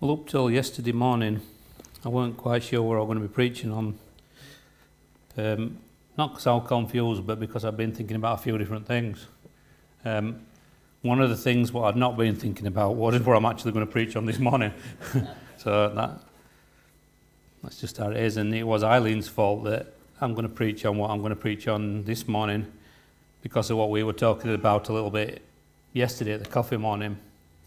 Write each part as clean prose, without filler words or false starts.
Well, up till yesterday morning, I weren't quite sure what I was going to be preaching on. Not because I was confused, but because I've been thinking about a few different things. One of the things what I'd not been thinking about was what I'm actually going to preach on this morning. So that's just how it is. And it was Eileen's fault that I'm going to preach on what I'm going to preach on this morning because of what we were talking about a little bit yesterday at the coffee morning.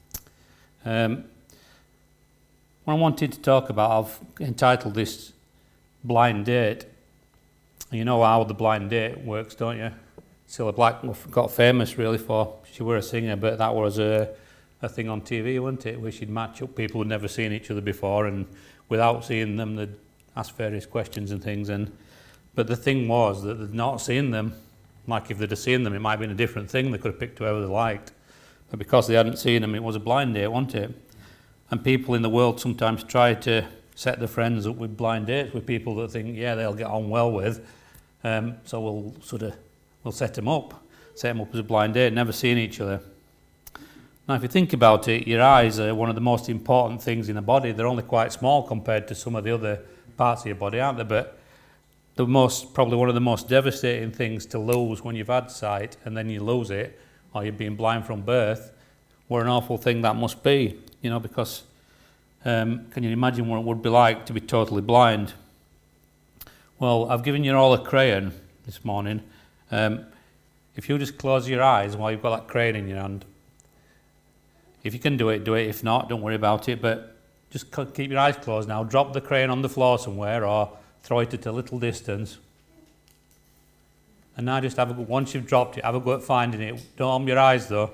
What I wanted to talk about, I've entitled this Blind Date. You know how the blind date works, don't you? Cilla Black got famous really for, she were a singer, but that was a thing on TV, wasn't it? Where she'd match up people who'd never seen each other before, and without seeing them, they'd ask various questions and things. But the thing was that they'd not seen them. Like if they'd have seen them, it might have been a different thing. They could have picked whoever they liked. But because they hadn't seen them, it was a blind date, wasn't it? And people in the world sometimes try to set their friends up with blind dates with people that think, yeah, they'll get on well with. So we'll set them up as a blind date, never seeing each other. Now, if you think about it, your eyes are one of the most important things in the body. They're only quite small compared to some of the other parts of your body, aren't they? But probably one of the most devastating things to lose when you've had sight and then you lose it, or you've been blind from birth, what an awful thing that must be, because can you imagine what it would be like to be totally blind? Well, I've given you all a crayon this morning. If you just close your eyes while you've got that crayon in your hand, if you can do it, do it. If not, don't worry about it, but just keep your eyes closed now. Drop the crayon on the floor somewhere or throw it at a little distance. And now just once you've dropped it, have a go at finding it. Don't open your eyes though.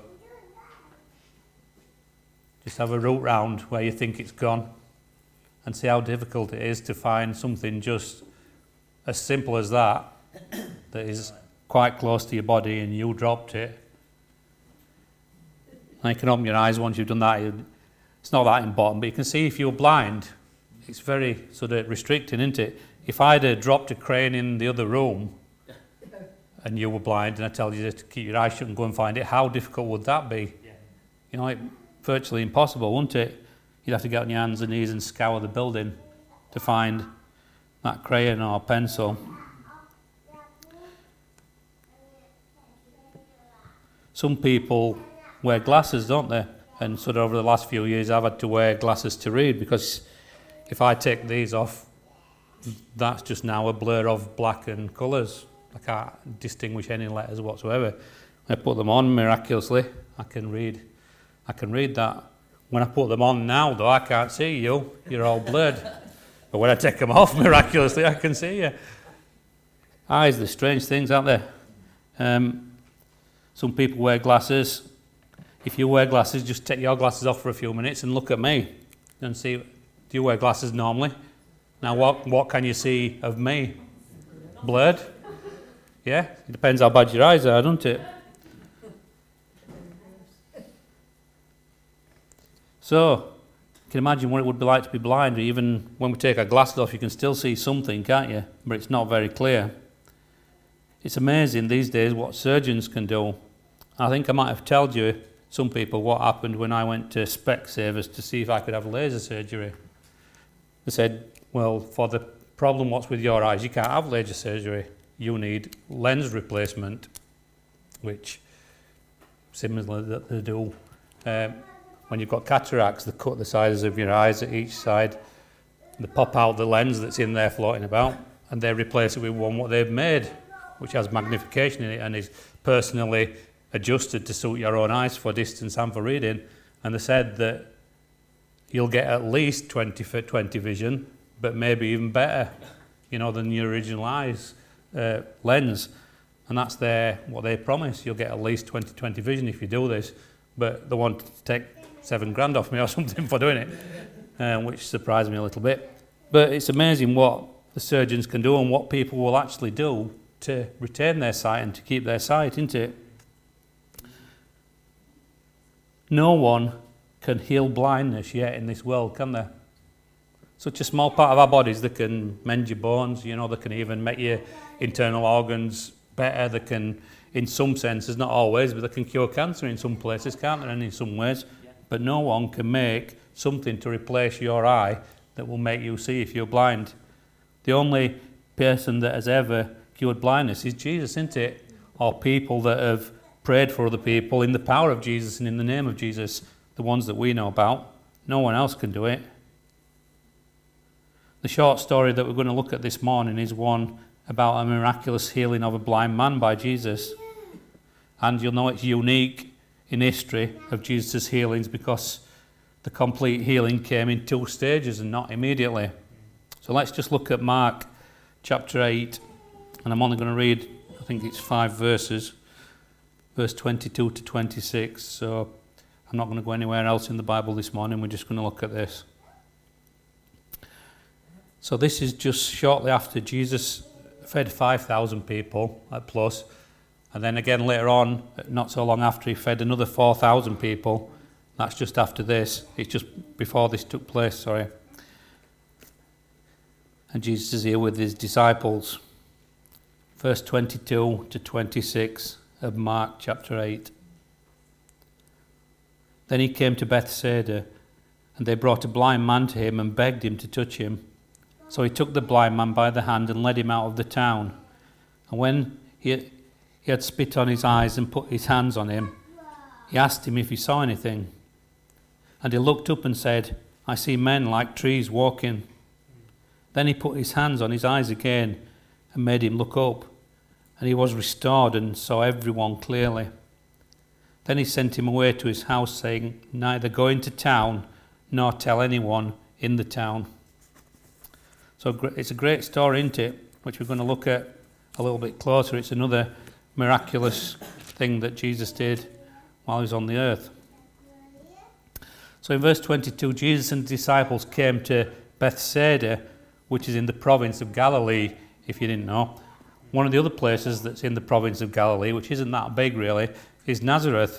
Just have a root round where you think it's gone and see how difficult it is to find something just as simple as that is quite close to your body and you dropped it. And you can open your eyes once you've done that. It's not that important, but you can see if you're blind, it's very sort of restricting, isn't it? If I'd have dropped a crayon in the other room and you were blind and I tell you to keep your eyes shut and go and find it, how difficult would that be? Virtually impossible, wouldn't it? You'd have to get on your hands and knees and scour the building to find that crayon or pencil. Some people wear glasses, don't they? And sort of over the last few years I've had to wear glasses to read because if I take these off, that's just now a blur of black and colours. I can't distinguish any letters whatsoever. When I put them on, miraculously, I can read that. When I put them on now, though, I can't see you. You're all blurred. But when I take them off, miraculously, I can see you. Eyes, they're strange things, aren't they? Some people wear glasses. If you wear glasses, just take your glasses off for a few minutes and look at me and see, do you wear glasses normally? Now, what can you see of me? Blurred? Yeah? It depends how bad your eyes are, doesn't it? So, you can imagine what it would be like to be blind. Even when we take our glasses off, you can still see something, can't you? But it's not very clear. It's amazing these days what surgeons can do. I think I might have told you, some people, what happened when I went to Specsavers to see if I could have laser surgery. They said, well, for the problem what's with your eyes, you can't have laser surgery. You need lens replacement, which similarly that they do. When you've got cataracts, they cut the sides of your eyes at each side, they pop out the lens that's in there floating about, and they replace it with one what they've made, which has magnification in it and is personally adjusted to suit your own eyes for distance and for reading. And they said that you'll get at least 20/20 vision, but maybe even better, than your original eyes lens. And that's what they promise. You'll get at least 20/20 vision if you do this. But they want to take $7,000 off me or something for doing it, which surprised me a little bit. But it's amazing what the surgeons can do and what people will actually do to retain their sight and to keep their sight, isn't it? No one can heal blindness yet in this world, can there? Such a small part of our bodies that can mend your bones, they can even make your internal organs better. They can, in some senses, not always, but they can cure cancer in some places, can't they, and in some ways. But no one can make something to replace your eye that will make you see if you're blind. The only person that has ever cured blindness is Jesus, isn't it? Or people that have prayed for other people in the power of Jesus and in the name of Jesus, the ones that we know about. No one else can do it. The short story that we're going to look at this morning is one about a miraculous healing of a blind man by Jesus. And you'll know it's unique in history of Jesus' healings because the complete healing came in 2 stages and not immediately. So let's just look at Mark chapter 8, and I'm only going to read, I think it's 5 verses, verse 22 to 26. So I'm not going to go anywhere else in the Bible this morning, we're just going to look at this. So this is just shortly after Jesus fed 5,000 people at plus, and then again later on, not so long after, he fed another 4,000 people. That's just after this. It's just before this took place, sorry. And Jesus is here with his disciples. Verse 22 to 26 of Mark chapter 8. Then he came to Bethsaida, and they brought a blind man to him and begged him to touch him. So he took the blind man by the hand and led him out of the town. And when he had spit on his eyes and put his hands on him, he asked him if he saw anything. And he looked up and said, I see men like trees walking. Then he put his hands on his eyes again and made him look up. And he was restored and saw everyone clearly. Then he sent him away to his house, saying, neither go into town nor tell anyone in the town. So it's a great story, isn't it? Which we're going to look at a little bit closer. It's another miraculous thing that Jesus did while he was on the earth. So in verse 22, Jesus and the disciples came to Bethsaida, which is in the province of Galilee, if you didn't know. One of the other places that's in the province of Galilee, which isn't that big really, is Nazareth.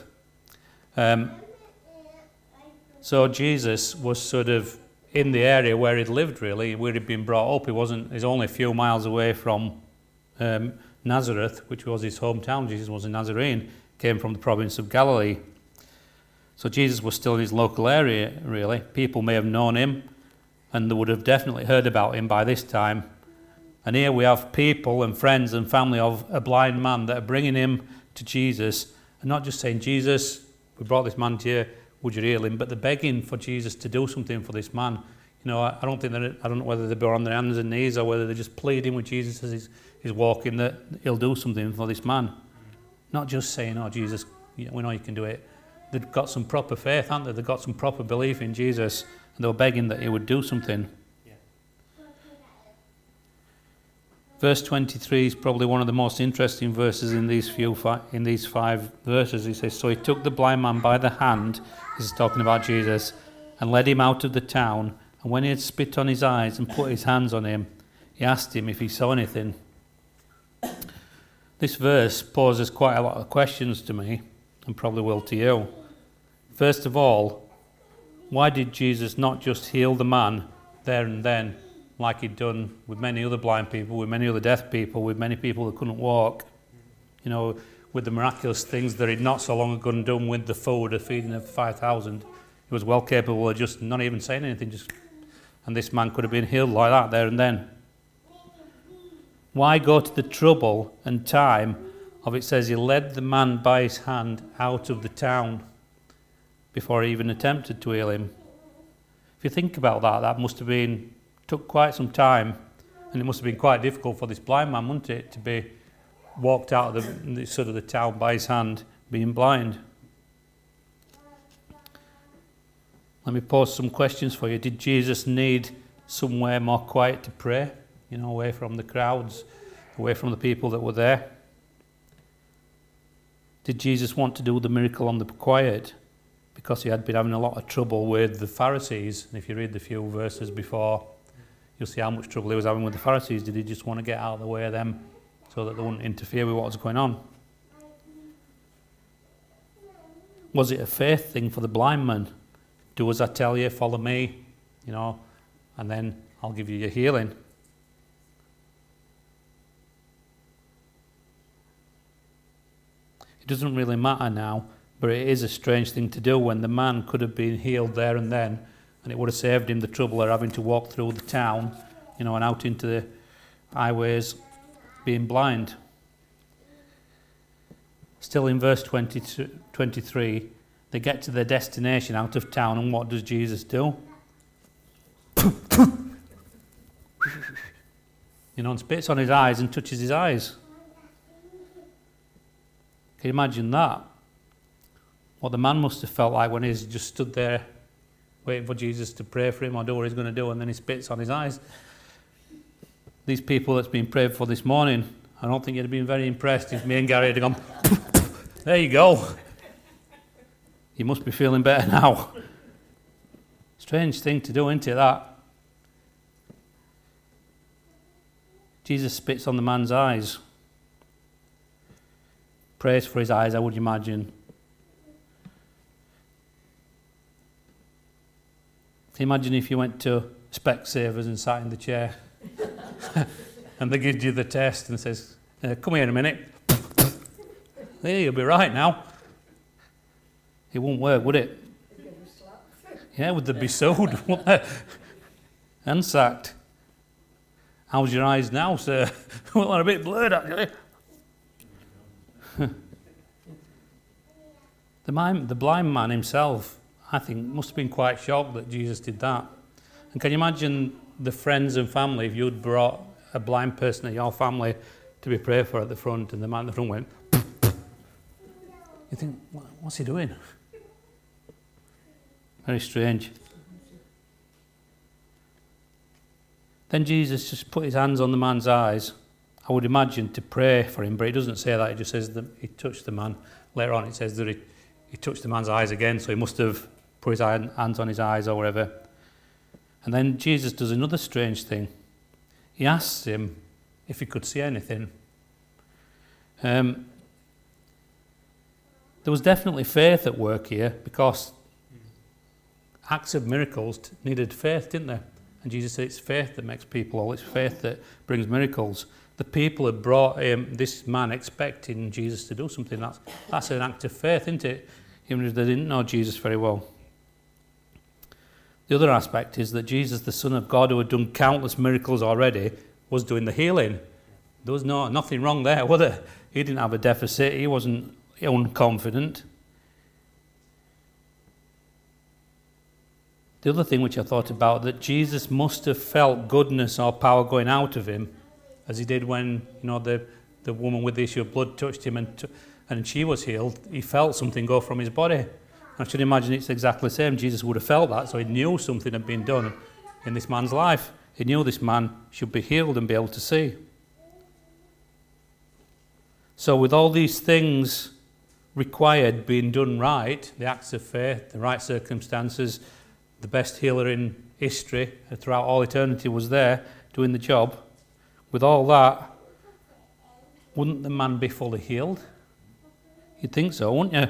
So Jesus was sort of in the area where he'd lived really, where he'd been brought up. He's only a few miles away from Nazareth, which was his hometown. Jesus was a Nazarene, came from the province of Galilee. So Jesus was still in his local area really. People may have known him and they would have definitely heard about him by this time. And here we have people and friends and family of a blind man that are bringing him to Jesus and not just saying, Jesus, we brought this man to you, would you heal him? But they're begging for Jesus to do something for this man. You know, I don't know whether they're on their hands and knees or whether they're just pleading with Jesus as he's walking that he'll do something for this man. Not just saying, oh, Jesus, we know you can do it. They've got some proper faith, haven't they? They've got some proper belief in Jesus, and they were begging that he would do something. Yeah. Verse 23 is probably one of the most interesting verses in these 5 verses. He says, so he took the blind man by the hand, this is talking about Jesus, and led him out of the town. And when he had spit on his eyes and put his hands on him, he asked him if he saw anything. This verse poses quite a lot of questions to me, and probably will to you. First of all, why did Jesus not just heal the man there and then, like he'd done with many other blind people, with many other deaf people, with many people that couldn't walk? You know, with the miraculous things that he'd not so long ago done with the food, the feeding of 5,000. He was well capable of just not even saying anything, and this man could have been healed like that there and then. Why go to the trouble and time of, it says he led the man by his hand out of the town before he even attempted to heal him? If you think about that, that must have took quite some time, and it must have been quite difficult for this blind man, wouldn't it, to be walked out of the town by his hand, being blind. Let me pose some questions for you. Did Jesus need somewhere more quiet to pray? You know, away from the crowds, away from the people that were there? Did Jesus want to do the miracle on the quiet because he had been having a lot of trouble with the Pharisees? And if you read the few verses before, you'll see how much trouble he was having with the Pharisees. Did he just want to get out of the way of them so that they wouldn't interfere with what was going on? Was it a faith thing for the blind man? Do as I tell you, follow me, you know, and then I'll give you your healing. It doesn't really matter now, but it is a strange thing to do when the man could have been healed there and then, and it would have saved him the trouble of having to walk through the town, and out into the highways being blind. Still in verse 23, they get to their destination out of town, and what does Jesus do? And spits on his eyes and touches his eyes. Can you imagine that? What the man must have felt like when he's just stood there waiting for Jesus to pray for him or do what he's going to do, and then he spits on his eyes. These people that's been prayed for this morning, I don't think you'd have been very impressed if me and Gary had gone, there you go. You must be feeling better now. Strange thing to do, isn't it, that? Jesus spits on the man's eyes. Prays for his eyes, I would imagine. Can you imagine if you went to Specsavers and sat in the chair and they give you the test and says, come here in a minute. There, you'll be right now. It wouldn't work, would it? Yeah, would they be sued? Wouldn't they? And sacked. How's your eyes now, sir? Well, they're a bit blurred, actually. The blind man himself, I think, must have been quite shocked that Jesus did that. And can you imagine the friends and family if you'd brought a blind person at your family to be prayed for at the front, and the man at the front went, you think, what's he doing? Very strange. Then Jesus just put his hands on the man's eyes, I would imagine, to pray for him, but he doesn't say that. It just says that he touched the man. Later on it says that he touched the man's eyes again, so he must have put his hands on his eyes or whatever. And then Jesus does another strange thing. He asks him if he could see anything. There was definitely faith at work here, because acts of miracles needed faith, didn't they? And Jesus said it's faith that makes people whole. It's faith that brings miracles. The people had brought this man expecting Jesus to do something. That's an act of faith, isn't it? Even if they didn't know Jesus very well. The other aspect is that Jesus, the Son of God, who had done countless miracles already, was doing the healing. There was nothing wrong there, was there? He didn't have a deficit. He wasn't unconfident. The other thing which I thought about, that Jesus must have felt goodness or power going out of him, as he did when the woman with the issue of blood touched him and she was healed. He felt something go from his body. I should imagine it's exactly the same. Jesus would have felt that, so he knew something had been done in this man's life. He knew this man should be healed and be able to see. So with all these things required being done right, the acts of faith, the right circumstances, the best healer in history throughout all eternity was there doing the job. With all that, wouldn't the man be fully healed? You'd think so, wouldn't you?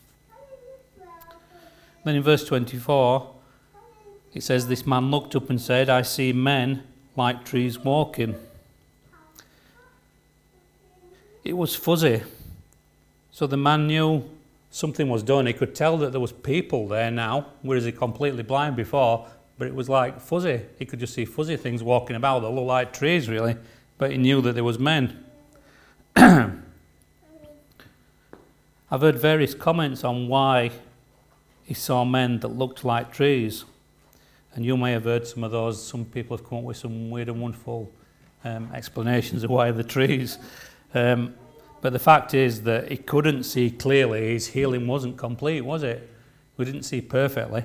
Then in verse 24, it says, this man looked up and said, I see men like trees walking. It was fuzzy. So the man knew something was done. He could tell that there was people there now, whereas he completely blind before, but it was like fuzzy. He could just see fuzzy things walking about that looked like trees, really, but he knew that there was men. I've heard various comments on why he saw men that looked like trees, and you may have heard some of those. Some people have come up with some weird and wonderful explanations of why the trees. But the fact is that he couldn't see clearly. His healing wasn't complete, was it? We didn't see perfectly.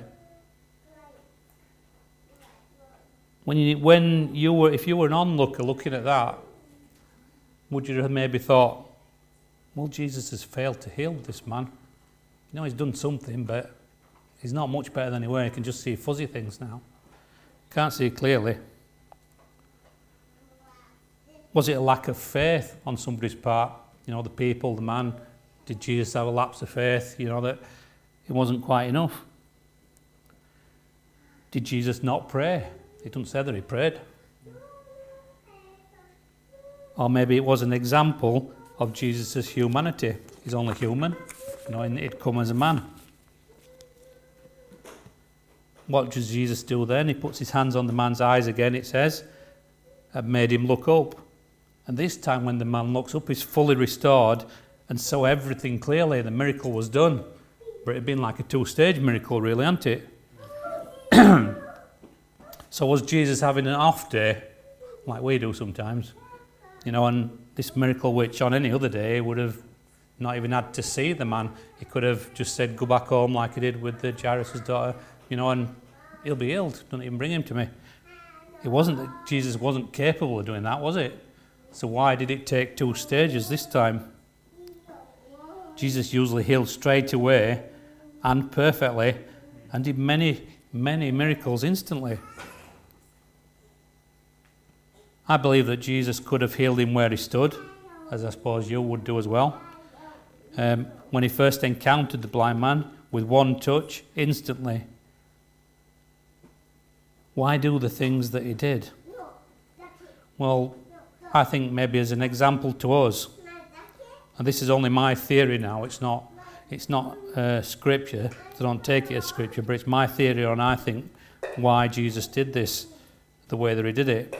If you were an onlooker looking at that, would you have maybe thought, well, Jesus has failed to heal this man. He's done something, but he's not much better than he was. He can just see fuzzy things now. Can't see clearly. Was it a lack of faith on somebody's part? The people, the man, did Jesus have a lapse of faith? That it wasn't quite enough. Did Jesus not pray? It doesn't say that he prayed. Or maybe it was an example of Jesus' humanity. He's only human, and he'd come as a man. what does Jesus do then? He puts his hands on the man's eyes again, it says, and made him look up. And this time when the man looks up, he's fully restored and saw everything clearly. The miracle was done. But it had been like a two-stage miracle, really, hadn't it? So was Jesus having an off day, like we do sometimes? And this miracle, which on any other day would have not even had to see the man. He could have just said, go back home like he did with the Jairus' daughter, and he'll be healed. Don't even bring him to me. It wasn't that Jesus wasn't capable of doing that, was it? So why did it take two stages this time? Jesus usually healed straight away and perfectly and did many, many miracles instantly. I believe that Jesus could have healed him where he stood, as I suppose you would do as well. When he first encountered the blind man, with one touch, instantly. Why do the things that he did? Well, I think maybe as an example to us, and this is only my theory now, it's not scripture, so don't take it as scripture, but it's my theory on, I think, why Jesus did this the way that he did it.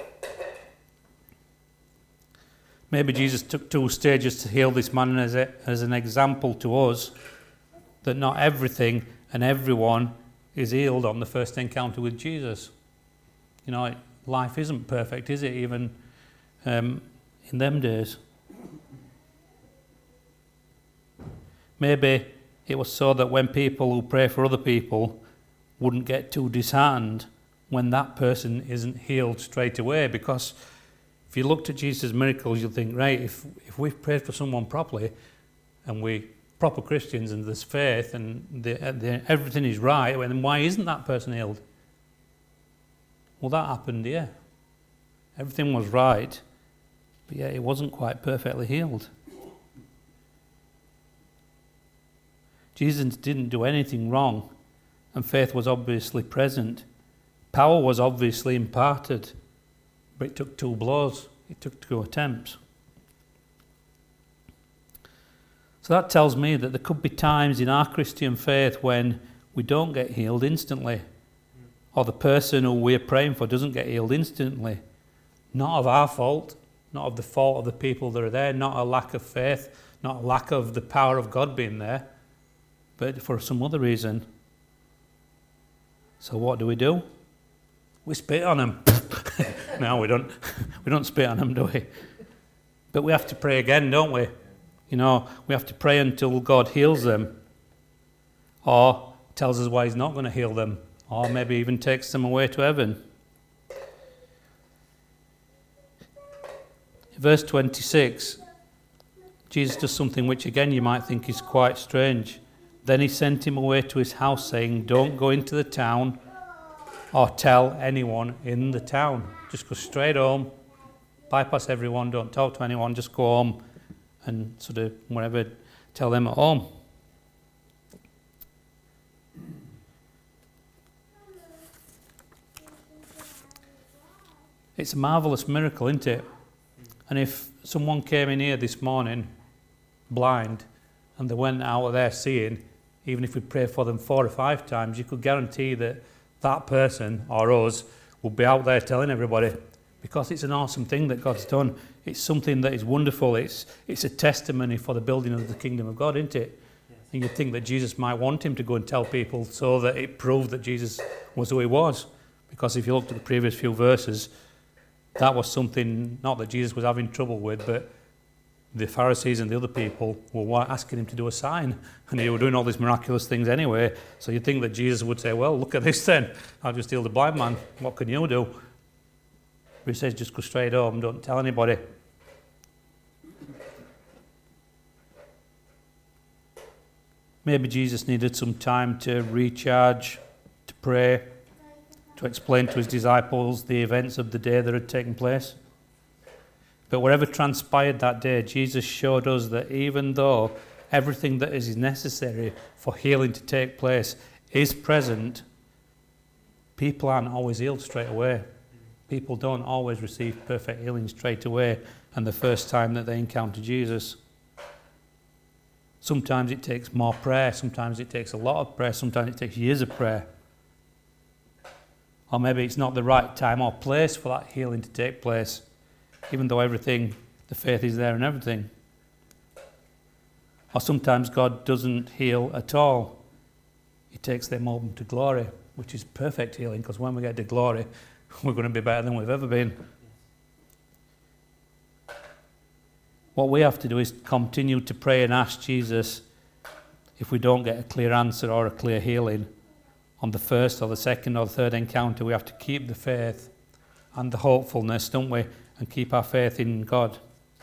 Maybe Jesus took two stages to heal this man as an example to us that not everything and everyone is healed on the first encounter with Jesus. Life isn't perfect, is it, even in them days? Maybe it was so that when people who pray for other people wouldn't get too disheartened when that person isn't healed straight away, because if you looked at Jesus' miracles, you'll think, right, if we've prayed for someone properly and we're proper Christians and there's faith and everything is right, then why isn't that person healed? Well, that happened, yeah. Everything was right, but yeah, it wasn't quite perfectly healed. Jesus didn't do anything wrong, and faith was obviously present. Power was obviously imparted, but it took two blows. It took two attempts. So that tells me that there could be times in our Christian faith when we don't get healed instantly, or the person who we're praying for doesn't get healed instantly. Not of our fault, not of the fault of the people that are there, not a lack of faith, not a lack of the power of God being there, but for some other reason. So what do? We spit on them. No, we don't. We don't spit on them, do we? But we have to pray again, don't we? We have to pray until God heals them, or tells us why he's not going to heal them, or maybe even takes them away to heaven. Verse 26, Jesus does something which again you might think is quite strange. Then he sent him away to his house, saying, don't go into the town or tell anyone in the town. Just go straight home, bypass everyone, don't talk to anyone, just go home and sort of whatever, tell them at home. It's a marvellous miracle, isn't it? And if someone came in here this morning blind and they went out of there seeing, even if we prayed for them 4 or 5 times, you could guarantee that that person or us will be out there telling everybody, because it's an awesome thing that God's done. It's something that is wonderful. It's a testimony for the building of the kingdom of God, isn't it? Yes. And you'd think that Jesus might want him to go and tell people so that it proved that Jesus was who he was. Because if you looked at the previous few verses, that was something not that Jesus was having trouble with, but the Pharisees and the other people were asking him to do a sign, and they were doing all these miraculous things anyway. So you'd think that Jesus would say, well, look at this then. I've just healed a blind man. What can you do? But he says, just go straight home. Don't tell anybody. Maybe Jesus needed some time to recharge, to pray, to explain to his disciples the events of the day that had taken place. But whatever transpired that day, Jesus showed us that even though everything that is necessary for healing to take place is present, people aren't always healed straight away. People don't always receive perfect healing straight away and the first time that they encounter Jesus. Sometimes it takes more prayer, sometimes it takes a lot of prayer, sometimes it takes years of prayer. Or maybe it's not the right time or place for that healing to take place, even though everything, the faith is there and everything. Or sometimes God doesn't heal at all. He takes them home to glory, which is perfect healing, because when we get to glory, we're going to be better than we've ever been. What we have to do is continue to pray and ask Jesus, if we don't get a clear answer or a clear healing on the first or the second or the third encounter, we have to keep the faith and the hopefulness, don't we? And keep our faith in God.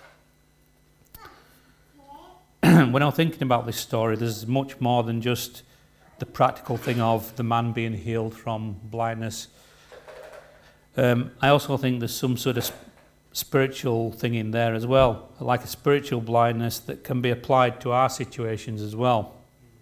When I'm thinking about this story, there's much more than just the practical thing of the man being healed from blindness. I also think there's some sort of spiritual thing in there as well, like a spiritual blindness that can be applied to our situations as well.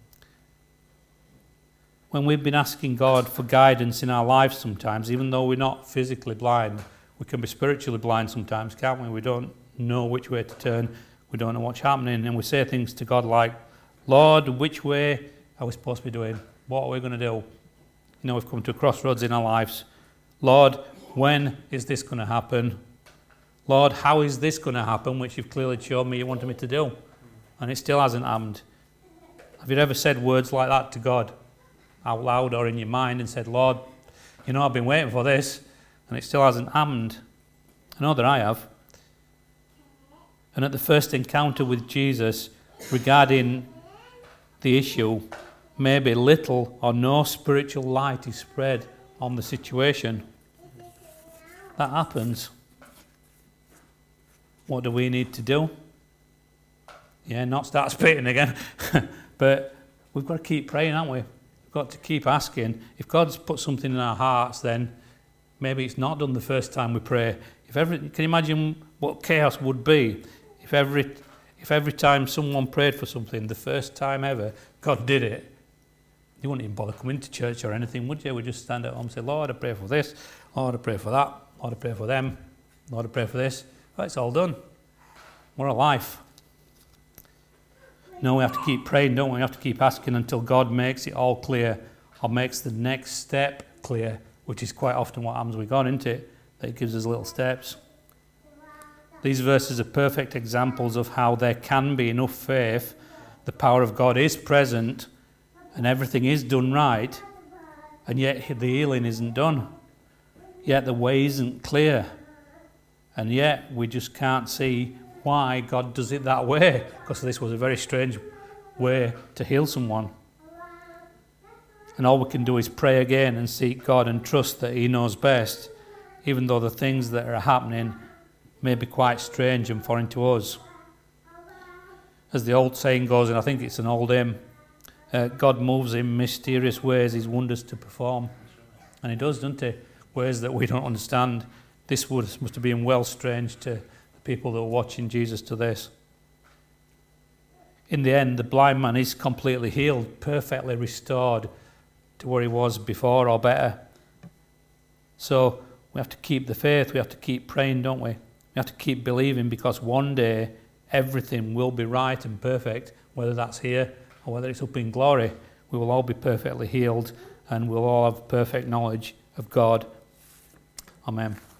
When we've been asking God for guidance in our lives sometimes, even though we're not physically blind, we can be spiritually blind sometimes, can't we? We don't know which way to turn, we don't know what's happening, and we say things to God like, Lord, which way are we supposed to be doing? What are we going to do? We've come to a crossroads in our lives. Lord, when is this going to happen? Lord, how is this going to happen, which you've clearly shown me you wanted me to do? And it still hasn't happened. Have you ever said words like that to God, out loud or in your mind, and said, Lord, I've been waiting for this, and it still hasn't happened? I know that I have. And at the first encounter with Jesus regarding the issue, maybe little or no spiritual light is spread on the situation. That happens. What do we need to do? Not start spitting again. But we've got to keep praying, haven't we? We've got to keep asking. If God's put something in our hearts, then maybe it's not done the first time we pray. Can you imagine what chaos would be if every time someone prayed for something, the first time ever, God did it? You wouldn't even bother coming to church or anything, would you? We'd just stand at home and say, Lord, I pray for this. Lord, I pray for that. Lord, I pray for them. Lord, I pray for this. Well, it's all done. We're alive. No, we have to keep praying, don't we? We have to keep asking until God makes it all clear or makes the next step clear, which is quite often what happens with God, isn't it? That He gives us little steps. These verses are perfect examples of how there can be enough faith, the power of God is present, and everything is done right, and yet the healing isn't done. Yet the way isn't clear. And yet we just can't see why God does it that way, because this was a very strange way to heal someone. And all we can do is pray again and seek God and trust that He knows best, even though the things that are happening may be quite strange and foreign to us. As the old saying goes, and I think it's an old hymn, God moves in mysterious ways His wonders to perform. And He does, doesn't He? Ways that we don't understand. This must have been well strange to the people that were watching Jesus to this. In the end, the blind man is completely healed, perfectly restored to where he was before or better. So we have to keep the faith, we have to keep praying, don't we? We have to keep believing, because one day everything will be right and perfect, whether that's here or whether it's up in glory. We will all be perfectly healed and we'll all have perfect knowledge of God. Amen.